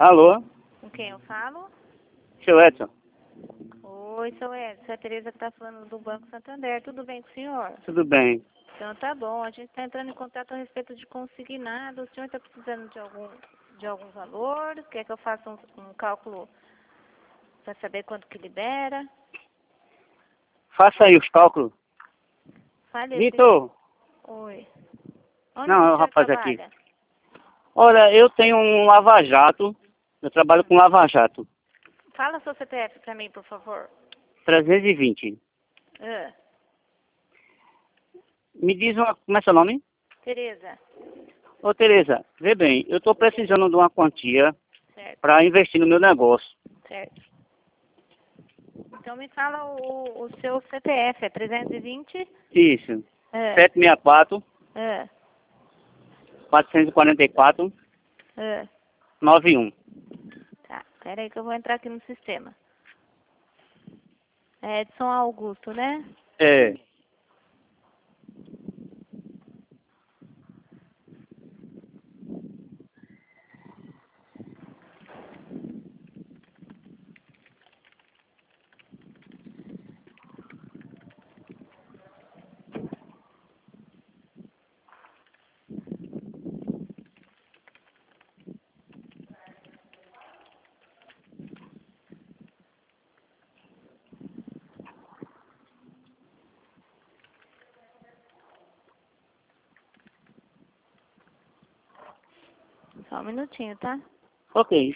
Alô? Com quem eu falo? Seu Edson? Oi, seu Edson. É a Tereza que está falando do Banco Santander. Tudo bem com o senhor? Tudo bem. Então tá bom. A gente está entrando em contato a respeito de consignado. O senhor está precisando de algum valor? Quer que eu faça um cálculo para saber quanto que libera? Faça aí os cálculos. Fale. Vitor! Oi. Onde Não, que é o o senhor rapaz aqui. trabalha? Olha, eu tenho um lava-jato. Eu trabalho com lava-jato. Fala seu CPF para mim, por favor. 320. Ah, Me diz uma... Como é seu nome? Tereza. Ô, Tereza, vê bem, eu estou precisando de uma quantia Certo, para investir no meu negócio. certo. Então me fala o seu CPF. É 320? Isso. Ah, 764, ah, 444, ah. 91. Tá, peraí que eu vou entrar aqui no sistema. É Edson Augusto, né? É. Só um minutinho, tá? Ok.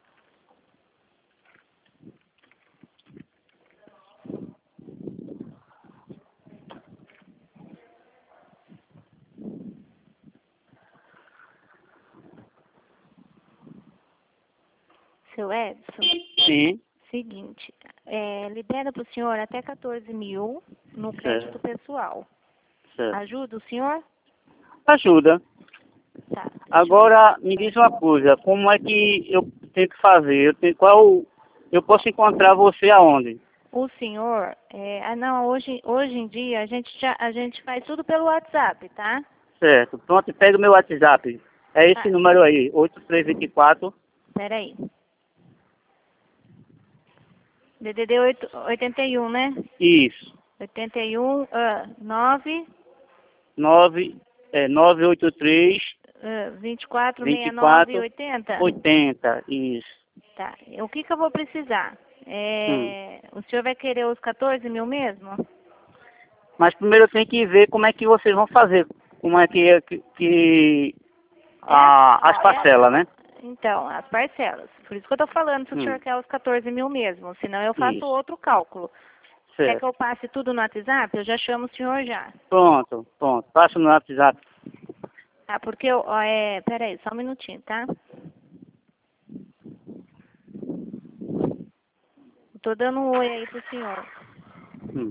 Seu Edson, Sim. seguinte, libera para o senhor até 14 mil no crédito Certo. pessoal. Certo. Ajuda o senhor? Ajuda. Tá, deixa eu Agora, me ver. diz uma coisa, como é que eu tenho que fazer? Eu posso encontrar você aonde? O senhor, não, hoje em dia a gente faz tudo pelo WhatsApp, tá? Certo. Pronto, pega o meu WhatsApp. É esse Ah, número aí, 8324. peraí. DDD 81, né? Isso. 81, 983 24, 69, 24 80. 80. Isso. Tá. O que eu vou precisar? Hum. O senhor vai querer os 14 mil mesmo? Mas primeiro eu tenho que ver como é que vocês vão fazer. Como é as parcelas, né? Então, as parcelas. Por isso que eu tô falando se o senhor quer os 14 mil mesmo. Senão eu faço Isso. outro cálculo. Quer que Certo. eu passe tudo no WhatsApp? Eu já chamo o senhor já. Pronto. Passa no WhatsApp. Tá, porque peraí, só um minutinho, tá? Tô dando um oi aí pro senhor. Hum.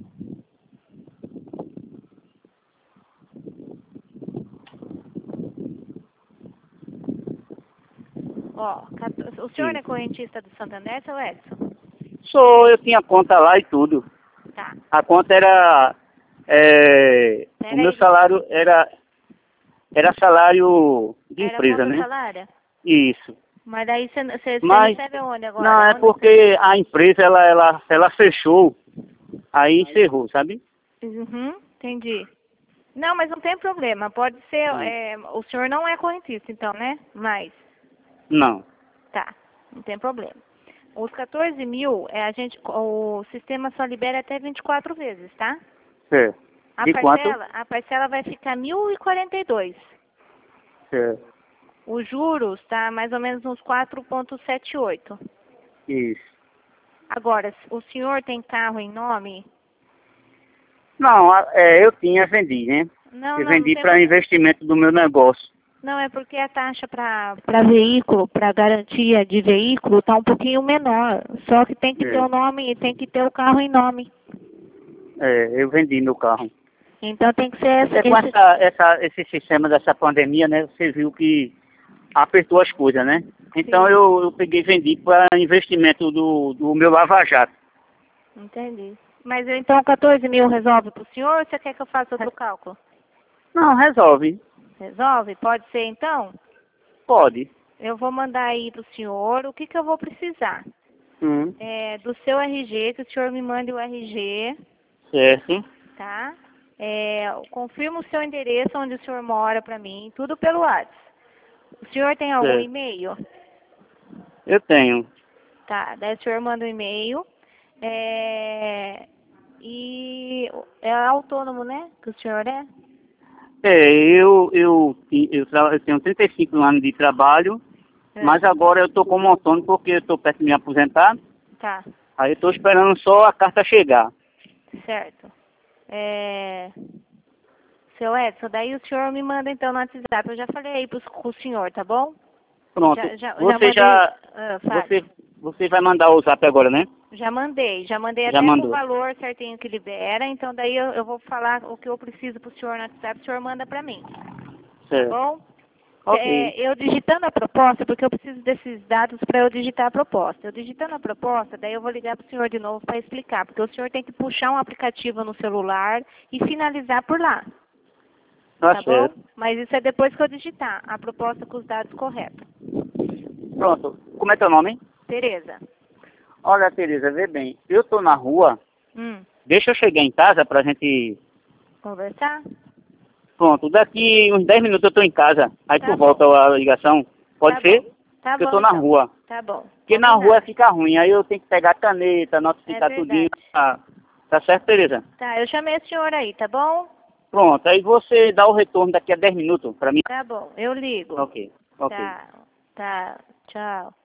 Ó, o senhor Sim. é correntista do Santander, seu Edson? Eu tinha conta lá e tudo. Tá. A conta era... o meu Peraí, salário era salário de era empresa, conta né? salária? Isso. Mas daí você Mas recebe onde não, agora? é Onde porque a empresa ela fechou, aí encerrou, sabe? Uhum, entendi. Não, mas não tem problema. Pode ser. Hum. O senhor não é correntista, então, né? Mas, Não. tá, não tem problema. Os 14 mil, o sistema só libera até 24 vezes, tá? Certo. De quanto? A parcela vai ficar 1.042. Certo. Os juros tá mais ou menos uns 4,78. Isso. Agora, o senhor tem carro em nome? Não, eu vendi, né? Não, Eu não vendi tem para problema. investimento do meu negócio. Não, é porque a taxa para veículo, para garantia de veículo, tá um pouquinho menor. Só que tem que ter o nome, tem que ter o carro em nome. Eu vendi meu carro. Então tem que ser Com esse sistema dessa pandemia, né? Você viu que apertou as coisas, né? Então Sim. eu peguei e vendi para investimento do meu Lava Jato. Entendi. Mas então 14 mil resolve para o senhor ou você quer que eu faça outro cálculo? Não, resolve. Resolve? Pode ser então? Pode. eu vou mandar aí pro senhor o que eu vou precisar. Do seu RG, que o senhor me mande o RG. Certo. Tá? Confirma o seu endereço onde o senhor mora para mim, tudo pelo WhatsApp. O senhor tem algum e-mail? Eu tenho. Tá, daí o senhor manda um e-mail. E é autônomo, né? Que o senhor é? Eu tenho 35 anos de trabalho, mas agora eu estou como autônomo porque eu estou perto de me aposentar. Tá. Aí eu estou esperando só a carta chegar. Certo. Seu Edson, daí o senhor me manda então no WhatsApp. Eu já falei aí pro senhor, tá bom? Pronto. Você vai mandar o zap agora, né? Já mandei até o valor certinho que libera, então daí eu vou falar o que eu preciso pro senhor no WhatsApp, o senhor manda pra mim. Certo. Tá bom? Ok. Eu digitando a proposta, porque eu preciso desses dados para eu digitar a proposta. Eu digitando a proposta, daí eu vou ligar pro senhor de novo para explicar, porque o senhor tem que puxar um aplicativo no celular e finalizar por lá. Tá bom? Mas isso é depois que eu digitar a proposta com os dados corretos. Pronto. Como é teu nome? Tereza. Olha, Tereza, vê bem. Eu tô na rua. Deixa eu chegar em casa pra gente conversar? Pronto. Daqui uns 10 minutos eu tô em casa. Aí tu volta a ligação. Pode ser? Tá bom. Eu tô na rua. Tá bom. Porque na rua fica ruim. Aí eu tenho que pegar a caneta, notificar tudinho. Tá certo, Tereza? Tá, eu chamei o senhor aí, tá bom? Pronto. Aí você dá o retorno daqui a 10 minutos pra mim. Tá bom, eu ligo. Ok. Tá. Tchau.